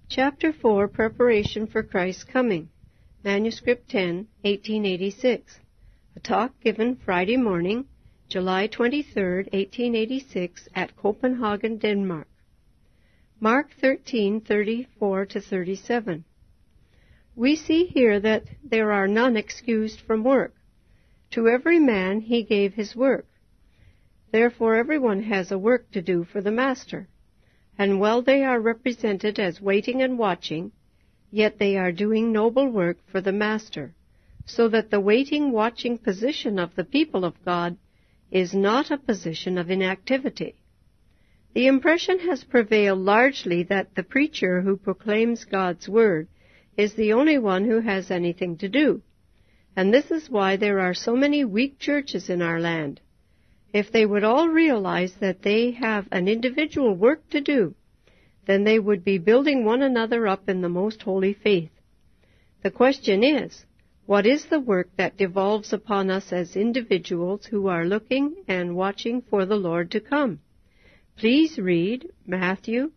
Chapter 4, Preparation for Christ's Coming. Manuscript 10, 1886. A talk given Friday morning, July 23, 1886, at Copenhagen, Denmark. Mark 13:34-37. We see here that there are none excused from work. To every man he gave his work. Therefore everyone has a work to do for the Master. And while they are represented as waiting and watching, yet they are doing noble work for the Master, so that the waiting, watching position of the people of God is not a position of inactivity. The impression has prevailed largely that the preacher who proclaims God's Word is the only one who has anything to do, and this is why there are so many weak churches in our land. If they would all realize that they have an individual work to do, then they would be building one another up in the most holy faith. The question is, what is the work that devolves upon us as individuals who are looking and watching for the Lord to come? Please read Matthew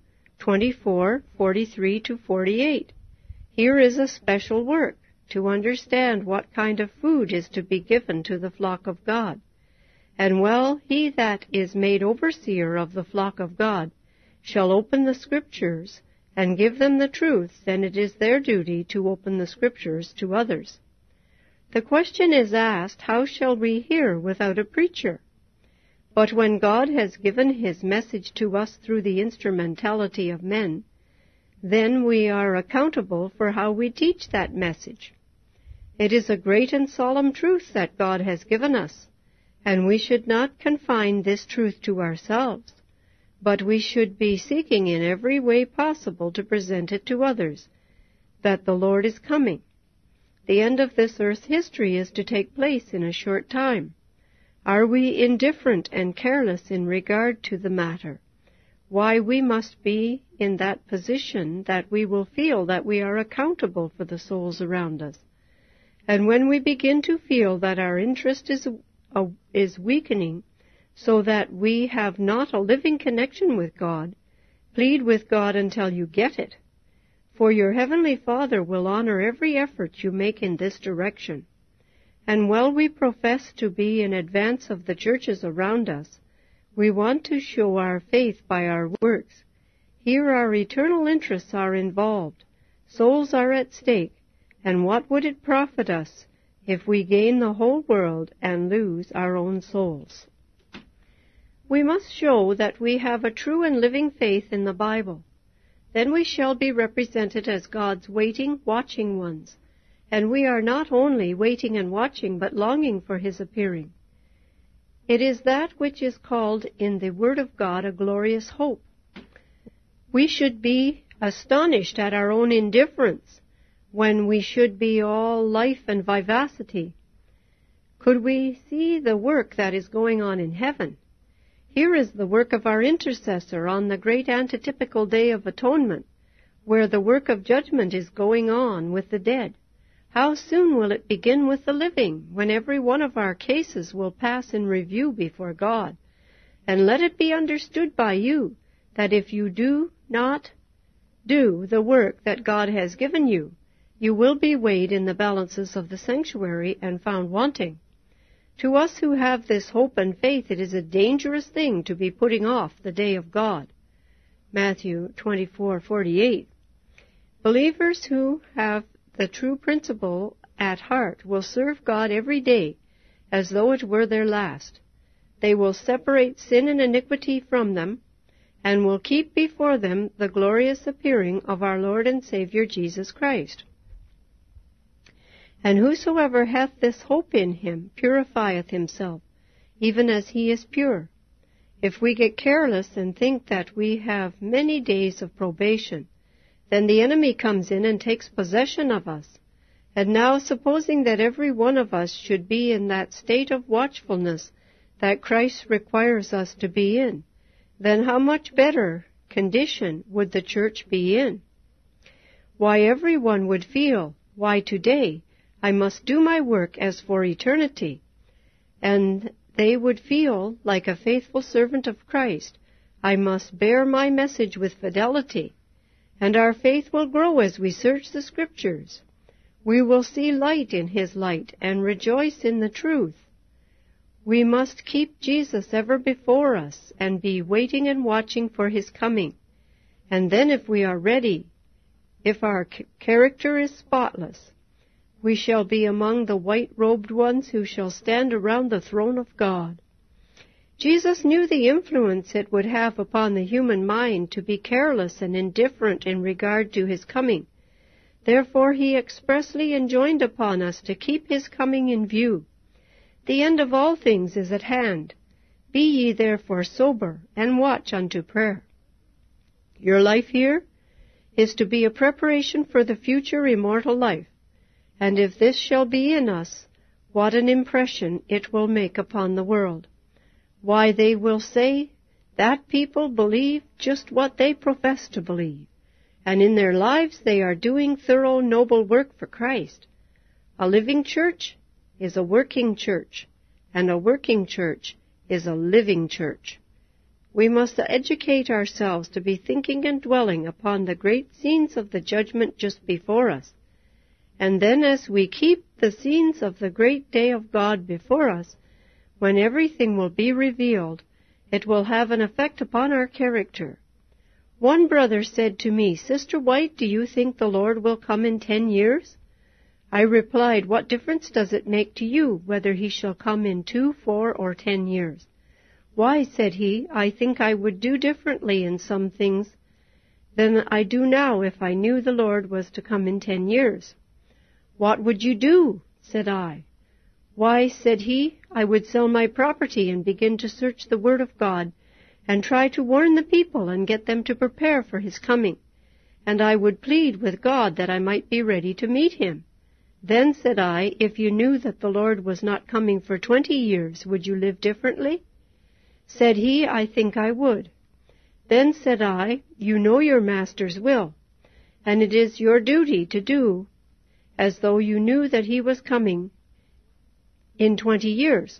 24:43-48. Here is a special work to understand what kind of food is to be given to the flock of God. And well, he that is made overseer of the flock of God shall open the Scriptures and give them the truth, then it is their duty to open the Scriptures to others. The question is asked, how shall we hear without a preacher? But when God has given his message to us through the instrumentality of men, then we are accountable for how we teach that message. It is a great and solemn truth that God has given us, and we should not confine this truth to ourselves, but we should be seeking in every way possible to present it to others, that the Lord is coming. The end of this earth's history is to take place in a short time. Are we indifferent and careless in regard to the matter? Why, we must be in that position that we will feel that we are accountable for the souls around us. And when we begin to feel that our interest is weakening, so that we have not a living connection with God, plead with God until you get it. For your Heavenly Father will honor every effort you make in this direction. And while we profess to be in advance of the churches around us, we want to show our faith by our works. Here our eternal interests are involved. Souls are at stake, and what would it profit us if we gain the whole world and lose our own souls? We must show that we have a true and living faith in the Bible. Then we shall be represented as God's waiting, watching ones, and we are not only waiting and watching, but longing for his appearing. It is that which is called in the Word of God a glorious hope. We should be astonished at our own indifference, when we should be all life and vivacity. Could we see the work that is going on in heaven? Here is the work of our intercessor on the great antitypical day of atonement, where the work of judgment is going on with the dead. How soon will it begin with the living, when every one of our cases will pass in review before God? And let it be understood by you that if you do not do the work that God has given you, you will be weighed in the balances of the sanctuary and found wanting. To us who have this hope and faith, it is a dangerous thing to be putting off the day of God. Matthew 24:48. Believers who have the true principle at heart will serve God every day as though it were their last. They will separate sin and iniquity from them, and will keep before them the glorious appearing of our Lord and Savior Jesus Christ. And whosoever hath this hope in him purifieth himself, even as he is pure. If we get careless and think that we have many days of probation, then the enemy comes in and takes possession of us. And now, supposing that every one of us should be in that state of watchfulness that Christ requires us to be in, then how much better condition would the church be in? Why, everyone would feel, why, today I must do my work as for eternity. And they would feel, like a faithful servant of Christ, I must bear my message with fidelity. and our faith will grow as we search the Scriptures. We will see light in His light and rejoice in the truth. We must keep Jesus ever before us and be waiting and watching for His coming. And then if we are ready, if our character is spotless, we shall be among the white-robed ones who shall stand around the throne of God. Jesus knew the influence it would have upon the human mind to be careless and indifferent in regard to His coming. Therefore He expressly enjoined upon us to keep His coming in view. The end of all things is at hand. Be ye therefore sober, and watch unto prayer. Your life here is to be a preparation for the future immortal life, and if this shall be in us, what an impression it will make upon the world. Why, they will say, that people believe just what they profess to believe, and in their lives they are doing thorough, noble work for Christ. A living church is a working church, and a working church is a living church. We must educate ourselves to be thinking and dwelling upon the great scenes of the judgment just before us. And then as we keep the scenes of the great day of God before us, when everything will be revealed, it will have an effect upon our character. One brother said to me, "Sister White, do you think the Lord will come in 10 years? I replied, "What difference does it make to you whether He shall come in 2, 4, or 10 years? Why," said he, "I think I would do differently in some things than I do now if I knew the Lord was to come in 10 years. "What would you do?" said I. "Why," said he, "I would sell my property and begin to search the Word of God and try to warn the people and get them to prepare for His coming. And I would plead with God that I might be ready to meet Him." "Then," said I, "if you knew that the Lord was not coming for 20 years, would you live differently?" Said he, "I think I would." Then said I, "You know your Master's will, and it is your duty to do as though you knew that He was coming in 20 years.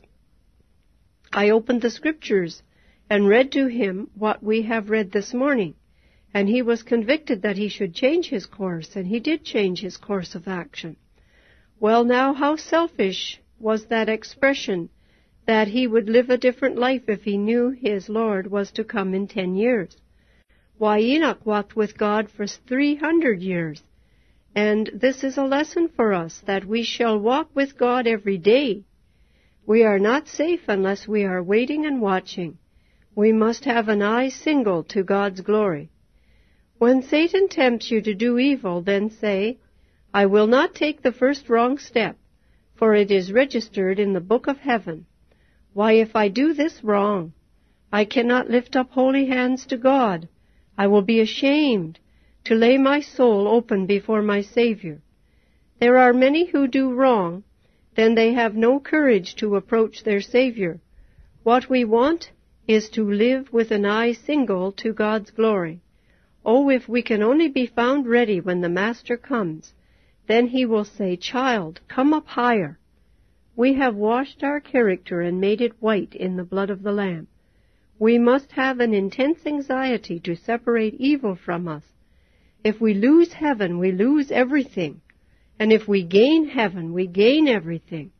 I opened the Scriptures and read to him what we have read this morning, and he was convicted that he should change his course, and he did change his course of action. Well, now, how selfish was that expression, that he would live a different life if he knew his Lord was to come in 10 years. Why, Enoch walked with God for 300 years, and this is a lesson for us, that we shall walk with God every day. We are not safe unless we are waiting and watching. We must have an eye single to God's glory. When Satan tempts you to do evil, then say, "I will not take the first wrong step, for it is registered in the book of heaven. Why, if I do this wrong, I cannot lift up holy hands to God. I will be ashamed to lay my soul open before my Savior." There are many who do wrong, then they have no courage to approach their Savior. What we want is to live with an eye single to God's glory. Oh, if we can only be found ready when the Master comes, then He will say, "Child, come up higher." We have washed our character and made it white in the blood of the Lamb. We must have an intense anxiety to separate evil from us. If we lose heaven, we lose everything. And if we gain heaven, we gain everything.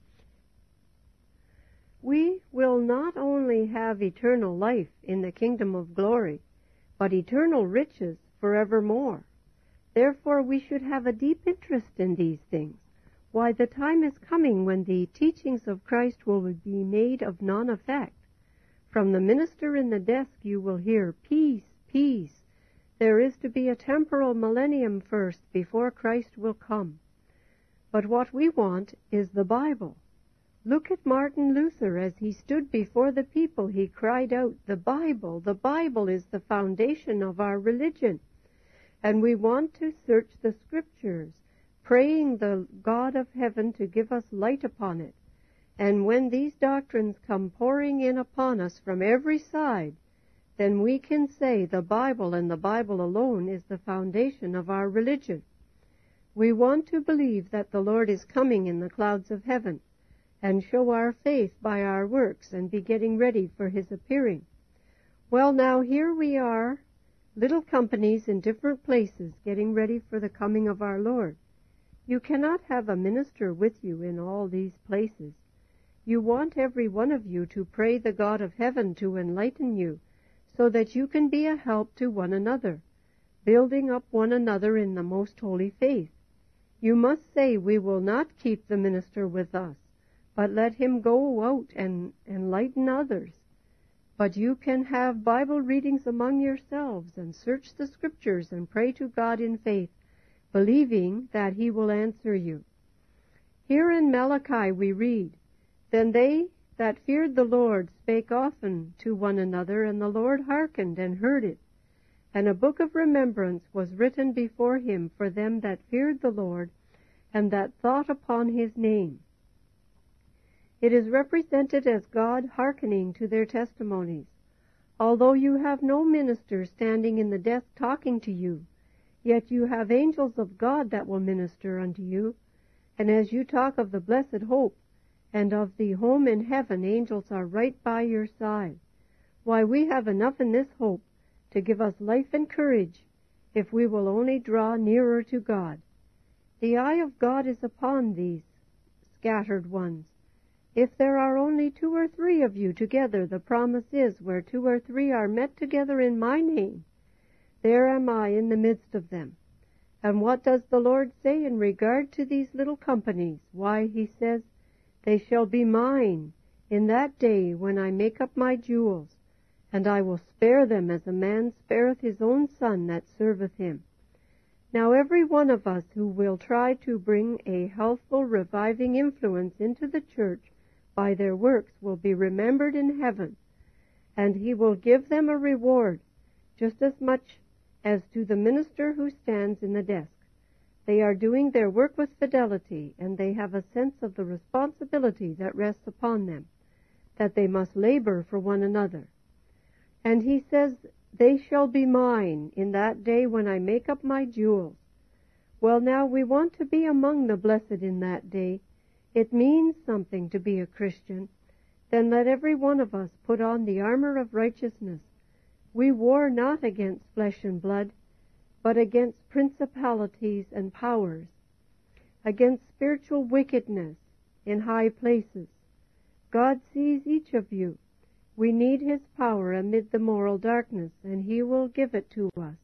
We will not only have eternal life in the kingdom of glory, but eternal riches forevermore. Therefore we should have a deep interest in these things. Why, the time is coming when the teachings of Christ will be made of none effect. From the minister in the desk you will hear, "Peace, peace." There is to be a temporal millennium first before Christ will come. But what we want is the Bible. Look at Martin Luther. As he stood before the people, he cried out, "The Bible, the Bible is the foundation of our religion." And we want to search the Scriptures, praying the God of heaven to give us light upon it. And when these doctrines come pouring in upon us from every side, then we can say the Bible and the Bible alone is the foundation of our religion. We want to believe that the Lord is coming in the clouds of heaven, and show our faith by our works and be getting ready for His appearing. Well, now here we are little companies in different places getting ready for the coming of our Lord. You cannot have a minister with you in all these places. You want every one of you to pray the God of heaven to enlighten you, so that you can be a help to one another, building up one another in the most holy faith. You must say, we will not keep the minister with us, but let him go out and enlighten others. But you can have Bible readings among yourselves, and search the Scriptures, and pray to God in faith, believing that he will answer you. Here in Malachi we read, Then they that feared the Lord spake often to one another, and the Lord hearkened and heard it. And a book of remembrance was written before him for them that feared the Lord, and that thought upon his name. It is represented as God hearkening to their testimonies. Although you have no minister standing in the desk talking to you, yet you have angels of God that will minister unto you. And as you talk of the blessed hope, and of the home in heaven, angels are right by your side. Why, we have enough in this hope to give us life and courage, if we will only draw nearer to God. The eye of God is upon these scattered ones. If there are only 2 or 3 of you together, the promise is, where 2 or 3 are met together in my name, there am I in the midst of them. And what does the Lord say in regard to these little companies? Why, he says, they shall be mine in that day when I make up my jewels, and I will spare them as a man spareth his own son that serveth him. Now every one of us who will try to bring a healthful, reviving influence into the church by their works will be remembered in heaven, and he will give them a reward, just as much as to the minister who stands in the desk. They are doing their work with fidelity, and they have a sense of the responsibility that rests upon them, that they must labor for one another. And he says, they shall be mine in that day when I make up my jewels. Well, now, we want to be among the blessed in that day. It means something to be a Christian. Then let every one of us put on the armor of righteousness. We war not against flesh and blood, but against principalities and powers, against spiritual wickedness in high places. God sees each of you. We need his power amid the moral darkness, and he will give it to us.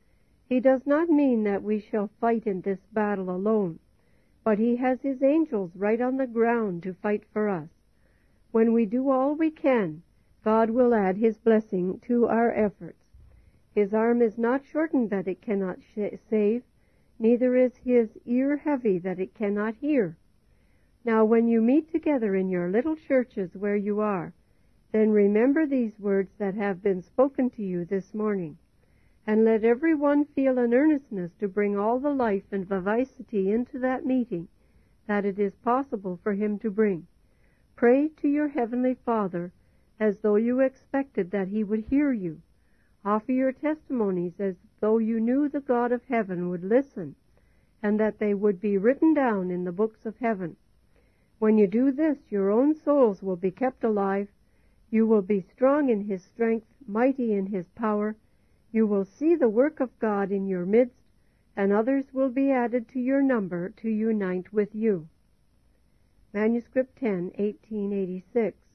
He does not mean that we shall fight in this battle alone, but he has his angels right on the ground to fight for us. When we do all we can, God will add his blessing to our efforts. His arm is not shortened that it cannot save, neither is his ear heavy that it cannot hear. Now, when you meet together in your little churches where you are, then remember these words that have been spoken to you this morning, and let every one feel an earnestness to bring all the life and vivacity into that meeting that it is possible for him to bring. Pray to your Heavenly Father as though you expected that he would hear you. Offer your testimonies as though you knew the God of heaven would listen, and that they would be written down in the books of heaven. When you do this, your own souls will be kept alive. You will be strong in his strength, mighty in his power. You will see the work of God in your midst, and others will be added to your number to unite with you. Manuscript 10, 1886.